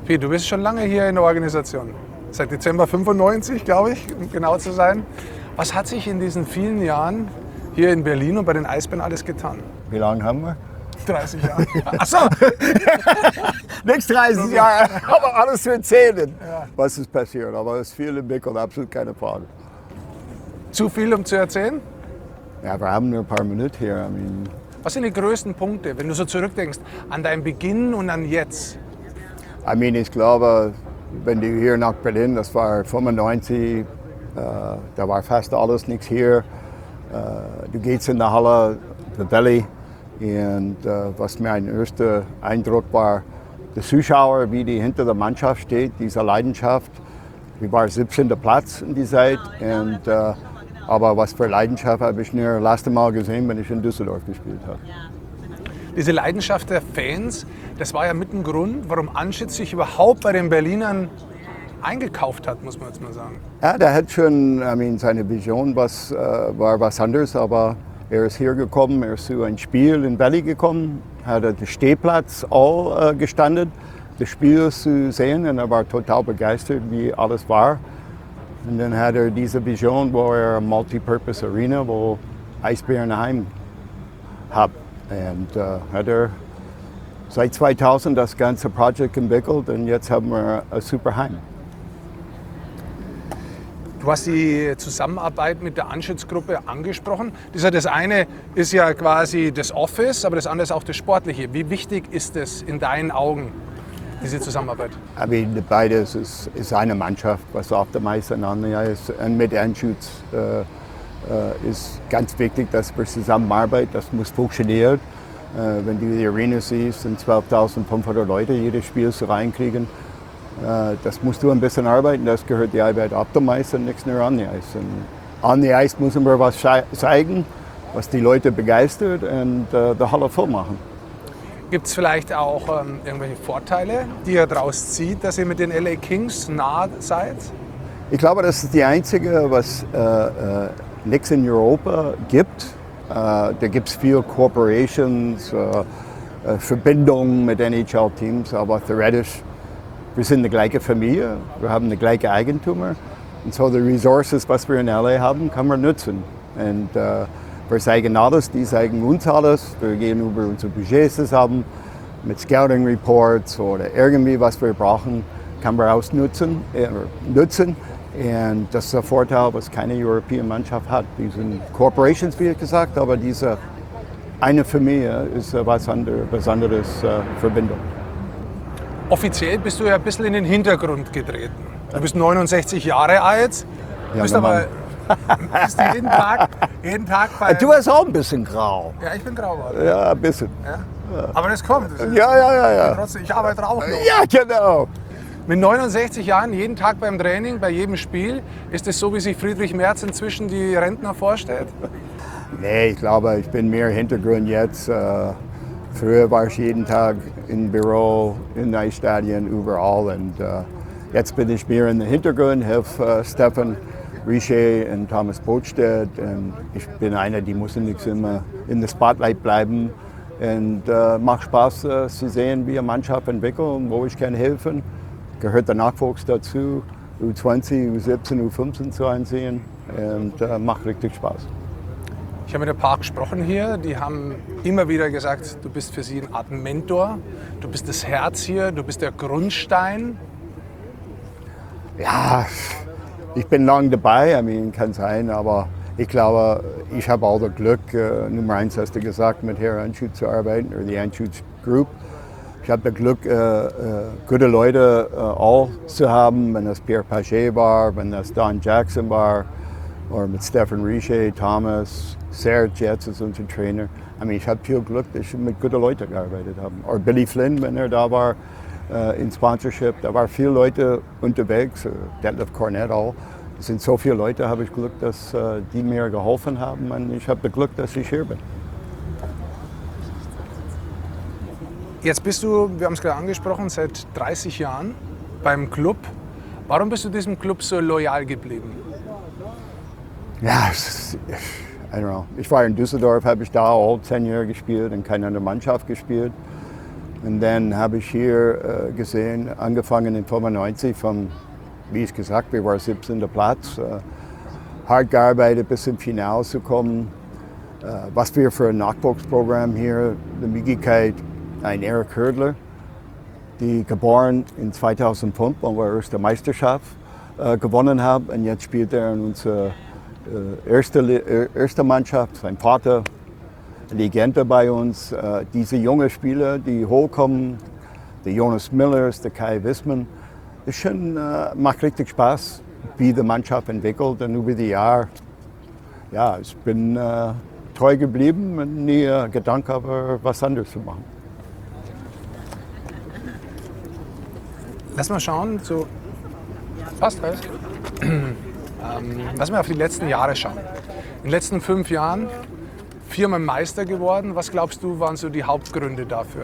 Piet, du bist schon lange hier in der Organisation. Seit Dezember 95, glaube ich, um genau zu sein. Was hat sich in diesen vielen Jahren hier in Berlin und bei den Eisbären alles getan? Wie lange haben wir? 30 Jahre. Ach so. Nichts 30 Jahre, aber alles zu erzählen, Ja. was ist passiert. Aber es ist viel entwickelt, absolut keine Frage. Zu viel, um zu erzählen? Ja, wir haben nur ein paar Minuten hier. Was sind die größten Punkte, wenn du so zurückdenkst, an deinen Beginn und an jetzt? Ich glaube, wenn du hier nach Berlin, das war 95, da war fast alles nichts hier. Du gehst in die Halle, the Valley, und was mein erster Eindruck war, die Zuschauer, wie die hinter der Mannschaft steht, diese Leidenschaft. Wir waren 17. Platz in die Zeit, aber was für Leidenschaft habe ich nur das letzte Mal gesehen, wenn ich in Düsseldorf gespielt habe. Diese Leidenschaft der Fans, das war ja mit ein Grund, warum Anschütz sich überhaupt bei den Berlinern eingekauft hat, muss man jetzt mal sagen. Ja, der hat schon, seine Vision war was anderes, aber er ist hier gekommen, er ist zu einem Spiel in Valley gekommen, hat den Stehplatz all gestanden, das Spiel zu sehen, und er war total begeistert, wie alles war. Und dann hat er diese Vision, wo er eine Multipurpose Arena, wo Eisbären heim hat. Und hat er seit 2000 das ganze Projekt entwickelt, und jetzt haben wir ein super Heim. Du hast die Zusammenarbeit mit der Anschütz-Gruppe angesprochen. Das eine ist ja quasi das Office, aber das andere ist auch das Sportliche. Wie wichtig ist es in deinen Augen, diese Zusammenarbeit? Beides ist eine Mannschaft, was auf der Eis aneinander ist. Und mit Anschütz ist ganz wichtig, dass wir zusammenarbeiten. Das muss funktionieren. Wenn du die Arena siehst, sind 12.500 Leute jedes Spiel so reinkriegen. Das musst du ein bisschen arbeiten, das gehört die Arbeit ab dem Eis und nichts nur an die Eis. Und an die Eis müssen wir was zeigen, was die Leute begeistert, und die Halle voll machen. Gibt es vielleicht auch irgendwelche Vorteile, die ihr daraus zieht, dass ihr mit den LA Kings nah seid? Ich glaube, das ist die einzige, was nichts in Europa gibt. Da gibt es viele Corporations, Verbindungen mit NHL-Teams, aber theoretisch, wir sind die gleiche Familie, wir haben die gleiche Eigentümer. Und so die Ressources, was wir in LA haben, kann man nutzen. Und wir zeigen alles, die zeigen uns alles. Wir gehen über unsere Budgets zusammen, mit Scouting Reports oder irgendwie, was wir brauchen, kann man ausnutzen. Nutzen. Und das ist der Vorteil, was keine europäische Mannschaft hat. Die sind Corporations, wie gesagt, aber diese eine Familie ist was anderes Verbindung. Offiziell bist du ja ein bisschen in den Hintergrund getreten. Du bist 69 Jahre alt, Ja, bist aber bist jeden Tag bei... Du bist auch ein bisschen grau. Ja, ich bin grau geworden. Ja, ein bisschen. Ja? Aber das kommt. Das ist Ja. trotzdem, ich arbeite auch noch. Ja, genau. Mit 69 Jahren, jeden Tag beim Training, bei jedem Spiel, ist es so, wie sich Friedrich Merz inzwischen die Rentner vorstellt? Nee, ich glaube, ich bin mehr Hintergrund jetzt. Früher war ich jeden Tag im Büro, in Eisstadien, überall. Und jetzt bin ich mehr in den Hintergrund, helfe Stefan Richer und Thomas Botstedt. Und ich bin einer, die muss nicht immer in der Spotlight bleiben. Und macht Spaß zu sehen, wie eine Mannschaft entwickelt und wo ich kann helfen. Gehört der Nachwuchs dazu, U20, U17, U15 zu ansehen. Und macht richtig Spaß. Ich habe mit ein paar gesprochen hier, die haben immer wieder gesagt, du bist für sie eine Art Mentor, du bist das Herz hier, du bist der Grundstein. Ja, ich bin lange dabei, kann sein, aber ich glaube, ich habe auch das Glück, Nummer 1 hast du gesagt, mit Herrn Anschütz zu arbeiten, oder die Anschütz Group. Ich habe das Glück, gute Leute auch zu haben, wenn das Pierre Paget war, wenn das Don Jackson war, oder mit Stefan Richer, Thomas, Serge jetzt ist unser Trainer. Ich habe viel Glück, dass ich mit guten Leuten gearbeitet habe. Oder Billy Flynn, wenn er da war, in Sponsorship, da waren viele Leute unterwegs, Detlef Cornett auch. Es sind so viele Leute, habe ich Glück, dass die mir geholfen haben, und ich habe das Glück, dass ich hier bin. Jetzt bist du, wir haben es gerade angesprochen, seit 30 Jahren beim Club. Warum bist du diesem Club so loyal geblieben? Ja, I don't know. Ich war in Düsseldorf, habe ich da auch 10 Jahre gespielt und keine andere Mannschaft gespielt. Und dann habe ich hier gesehen, angefangen in 95, wie ich gesagt, wir waren 17. Platz, hart gearbeitet bis zum Finale zu kommen. Was wir für ein Nachwuchsprogramm hier, die Möglichkeit, ein Eric Hördler, die geboren in 2005, wo wir erste Meisterschaft gewonnen haben. Und jetzt spielt er in unserer erste Mannschaft, sein Vater, Legende bei uns. Diese jungen Spieler, die hochkommen, der Jonas Millers, der Kai Wissmann, das schon, macht richtig Spaß, wie die Mannschaft entwickelt. Und über die Jahre, ja, ich bin treu geblieben und nie Gedanken habe, was anderes zu machen. Lass mal schauen, so passt alles. Lass mal auf die letzten Jahre schauen. In den letzten 5 Jahren 4-mal Meister geworden. Was glaubst du, waren so die Hauptgründe dafür?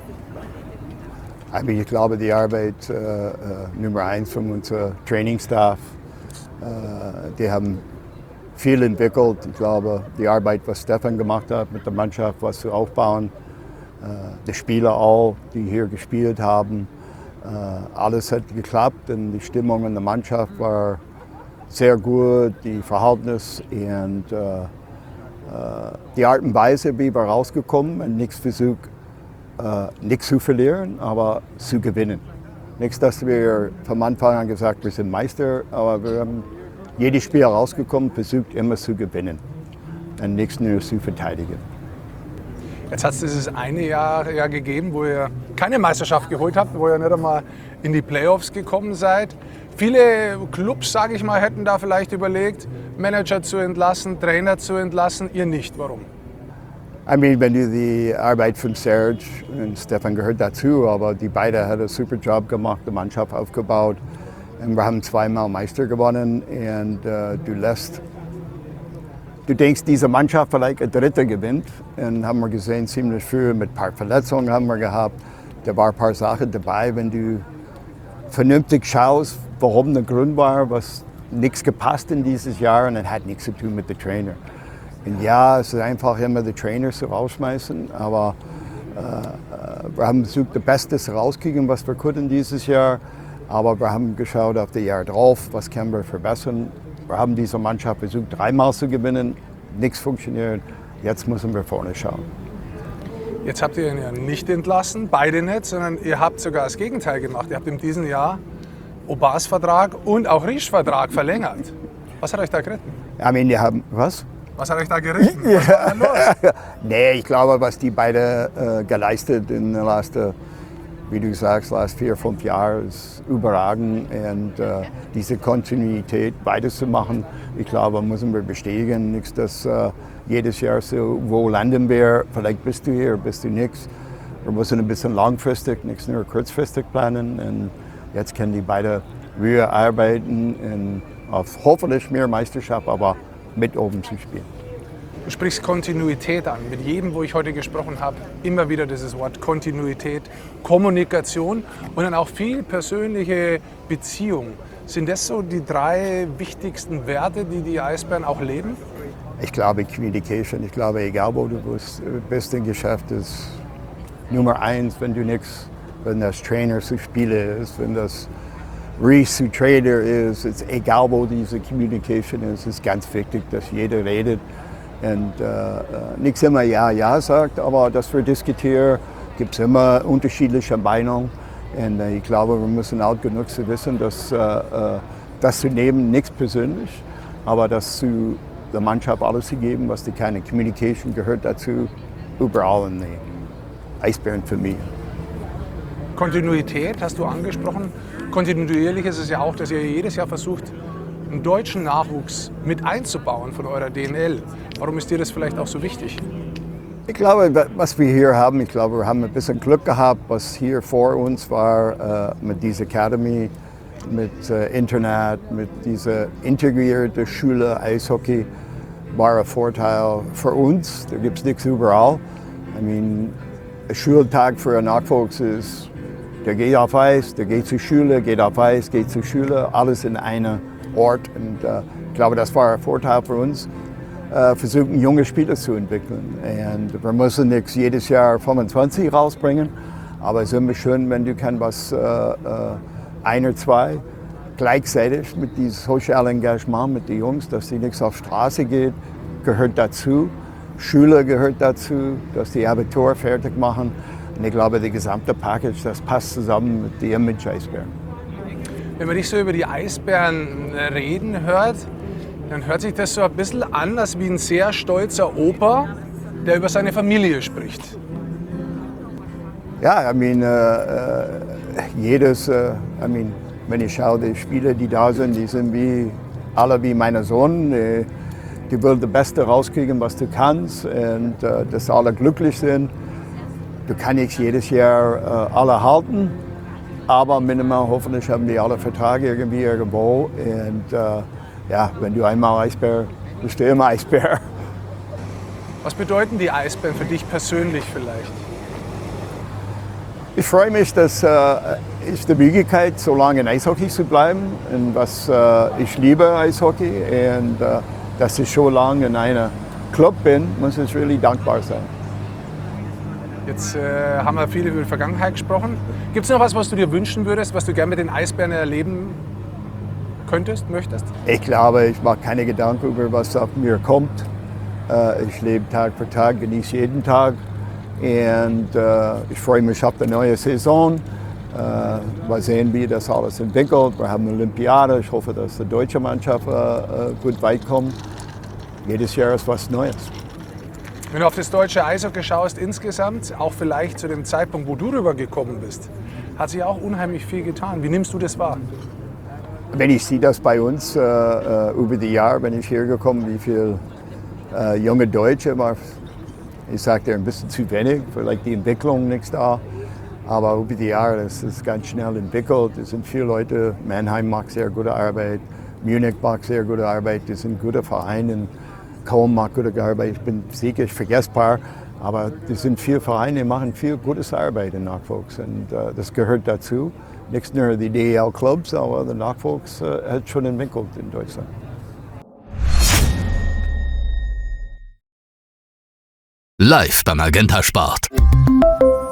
Ich glaube, die Arbeit Nummer 1 von unserem Trainingsstaff, die haben viel entwickelt. Ich glaube, die Arbeit, was Stefan gemacht hat mit der Mannschaft, was zu aufbauen, die Spieler auch, die hier gespielt haben, alles hat geklappt und die Stimmung in der Mannschaft war sehr gut, die Verhältnis und die Art und Weise, wie wir rausgekommen und nichts versucht, nichts zu verlieren, aber zu gewinnen. Nichts, dass wir vom Anfang an gesagt, wir sind Meister, aber wir haben jedes Spiel rausgekommen, versucht immer zu gewinnen und nichts nur zu verteidigen. Jetzt hat es dieses eine Jahr ja gegeben, wo ihr keine Meisterschaft geholt habt, wo ihr nicht einmal in die Playoffs gekommen seid. Viele Clubs, sage ich mal, hätten da vielleicht überlegt, Manager zu entlassen, Trainer zu entlassen. Ihr nicht. Warum? Wenn du die Arbeit von Serge und Stefan gehört dazu, aber die beiden haben einen super Job gemacht, die Mannschaft aufgebaut. Und wir haben 2-mal Meister gewonnen und du denkst, diese Mannschaft vielleicht ein Dritter gewinnt. Und haben wir gesehen, ziemlich früh mit ein paar Verletzungen haben wir gehabt. Da waren ein paar Sachen dabei, wenn du vernünftig schaust, warum der Grund war, was nichts gepasst in dieses Jahr und es hat nichts zu tun mit dem Trainer. Und ja, es ist einfach immer die Trainer zu rausschmeißen, aber wir haben versucht, das Beste rauszukriegen, was wir konnten dieses Jahr. Aber wir haben geschaut auf das Jahr drauf, was können wir verbessern. Wir haben diese Mannschaft versucht, 3-mal zu gewinnen, nichts funktioniert. Jetzt müssen wir vorne schauen. Jetzt habt ihr ihn ja nicht entlassen, beide nicht, sondern ihr habt sogar das Gegenteil gemacht. Ihr habt in diesem Jahr Obas Vertrag und auch Riesch Vertrag verlängert. Was hat euch da geritten? Die haben, was? Was hat euch da geritten? Was war da los? Nee, ich glaube, was die beiden geleistet in den letzten, wie du sagst, letzten 4-5 Jahren ist überragend. Und diese Kontinuität weiterzumachen, ich glaube, müssen wir bestätigen. Nichts, dass jedes Jahr so, wo landen wir, vielleicht bist du hier, bist du nichts. Wir müssen ein bisschen langfristig, nichts nur kurzfristig planen. Und jetzt können die beiden wieder arbeiten und auf hoffentlich mehr Meisterschaft, aber mit oben zu spielen. Du sprichst Kontinuität an. Mit jedem, wo ich heute gesprochen habe, immer wieder dieses Wort Kontinuität, Kommunikation und dann auch viel persönliche Beziehung. Sind das so die 3 wichtigsten Werte, die die Eisbären auch leben? Ich glaube, Communication. Ich glaube, egal wo du bist im Geschäft, ist Nummer 1, wenn du nichts, wenn das Trainer zu Spieler ist, wenn das Reese zu Trader ist, ist egal wo diese Communication ist, ist ganz wichtig, dass jeder redet und nichts immer ja sagt, aber dass wir diskutieren, gibt es immer unterschiedliche Meinungen und ich glaube, wir müssen auch genug zu wissen, dass das zu nehmen, nichts persönlich, aber das zu der Mannschaft alles zu geben, was die keine Communication gehört dazu, überall in der Eisbärenfamilie. Kontinuität hast du angesprochen. Kontinuierlich ist es ja auch, dass ihr jedes Jahr versucht, einen deutschen Nachwuchs mit einzubauen von eurer DNL. Warum ist dir das vielleicht auch so wichtig? Ich glaube, was wir hier haben, wir haben ein bisschen Glück gehabt, was hier vor uns war mit dieser Academy, mit Internet, mit dieser integrierten Schule, Eishockey, war ein Vorteil für uns. Da gibt es nichts überall. Ein Schultag für einen Nachwuchs ist, der geht auf Eis, der geht zur Schule, geht auf Eis, geht zur Schule, alles in einem Ort. Und ich glaube, das war ein Vorteil für uns, versuchen junge Spieler zu entwickeln. Und wir müssen nicht jedes Jahr 25 rausbringen, Aber es ist immer schön, wenn du kann was ein oder zwei gleichzeitig mit diesem sozialen Engagement mit den Jungs, dass sie nichts auf die Straße geht, gehört dazu. Schule gehört dazu, dass die Abitur fertig machen. Und ich glaube, das gesamte Package, das passt zusammen mit dem Image Eisbären. Wenn man dich so über die Eisbären reden hört, dann hört sich das so ein bisschen an, als wie ein sehr stolzer Opa, der über seine Familie spricht. Ja, wenn ich schaue, die Spieler, die da sind, die sind alle wie mein Sohn. Die wollen das Beste rauskriegen, was du kannst, und dass alle glücklich sind. Du kannst nicht jedes Jahr alle halten, aber minimal hoffentlich haben die alle Verträge irgendwie irgendwo. Und ja, wenn du einmal Eisbär, bist du immer Eisbär. Was bedeuten die Eisbären für dich persönlich vielleicht? Ich freue mich, dass ich die Möglichkeit, so lange in Eishockey zu bleiben. Und ich liebe Eishockey. Und dass ich so lange in einem Club bin, muss ich wirklich dankbar sein. Jetzt haben wir viel über die Vergangenheit gesprochen. Gibt es noch was du dir wünschen würdest, was du gerne mit den Eisbären erleben könntest, möchtest? Ich glaube, ich mache keine Gedanken über was auf mir kommt. Ich lebe Tag für Tag, genieße jeden Tag. Und ich freue mich auf die neue Saison. Mal sehen, wie das alles entwickelt. Wir haben eine Olympiade. Ich hoffe, dass die deutsche Mannschaft gut weit kommt. Jedes Jahr ist was Neues. Wenn du auf das deutsche Eishockey schaust insgesamt, auch vielleicht zu dem Zeitpunkt, wo du rübergekommen bist, hat sich auch unheimlich viel getan. Wie nimmst du das wahr? Wenn ich sehe das bei uns über die Jahre, wenn ich hier gekommen, wie viele junge Deutsche, ich sage dir ein bisschen zu wenig, vielleicht die Entwicklung nicht da. Aber über die Jahre ist es ganz schnell entwickelt. Es sind viele Leute, Mannheim macht sehr gute Arbeit, Munich macht sehr gute Arbeit, das sind gute Vereine. Köln macht gute Arbeit, ich bin sicher vergessbar, aber es sind viele Vereine, die machen viel gutes Arbeit in Nachwuchs und das gehört dazu. Nicht nur die DEL-Clubs, aber der Nachwuchs hat schon entwickelt in Deutschland. Live beim Magenta Sport.